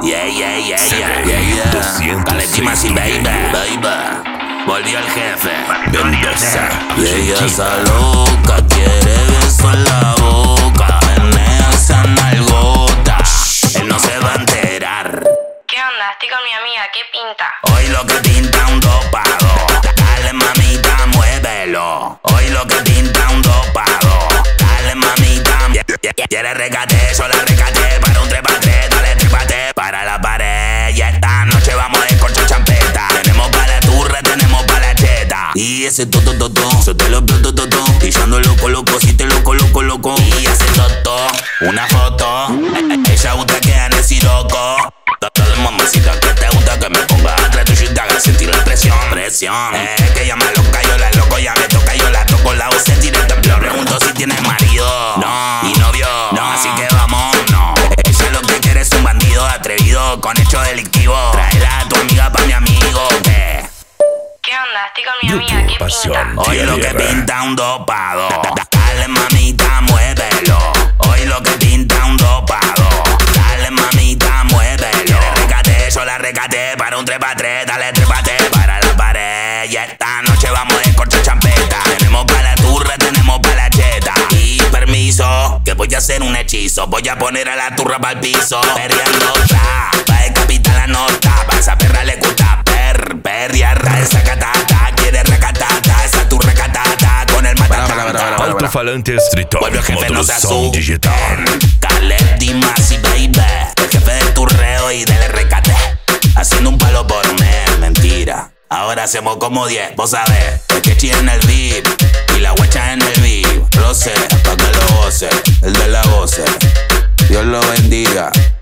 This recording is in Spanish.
Caletima y baby. Volvió el jefe. Mendoza. Y ella está loca, quiere beso en la boca. Menea esa nalgota, él no se va a enterar. ¿Qué onda? Estoy con mi amiga, ¿qué pinta? Hoy lo que pinta un dopado. Dale mamita, muévelo. Hoy lo que pinta un dopado. Dale mamita. Quiere recate, yo la recate. Para un trepate, dale trepate. Para la pared, y esta noche vamos a descorchar champeta. Tenemos para la turra, tenemos para la cheta. Y ese toto, yo te lo toto. Y yo ando loco, si te loco. Y ese toto, una foto. Ella gusta que ande siroco. Dale mamacita que te gusta que me ponga atrás tuyo y te haga sentir la presión. Que ella me loca, yo la loco, ya me toca, yo la toco, la hago sentir el temblor. Pregunto si tienes marido, no, y novio, no, así que vamos, no. Ella lo que quiere es un bandido atrevido con hechos delictivos. Tráela a tu amiga pa' mi amigo, ¿qué? ¿Qué onda? Estoy con mi amiga, ¿qué pinta? Hoy lo que pinta un dopado. Dale mamita, muévelo. Hoy lo que pinta un dopado. Dale mamita, muévelo. Yo la recate para un trepate, dale trepate para la pared. Y esta noche vamos a descorchar champeta. Tenemos para la turra, tenemos para la cheta. Y permiso, que voy a hacer un hechizo. Voy a poner a la turra pa'l piso. Perreando va a decapitar la nota. Pa' esa perra le gusta perrear. Esa catata, quiere recatata. Esa turra catata con el matatata. Alto-falante Street Vuelve el jefe, no se Modulação digital. asusten. Caletima y baby. El jefe del turreo y del recate. Haciendo un palo por mes, mentira. Ahora hacemos como 10, vos sabés. El que en el VIP y la guacha en el VIP. Rosé, pa' que lo goce, el de la voce. Dios lo bendiga.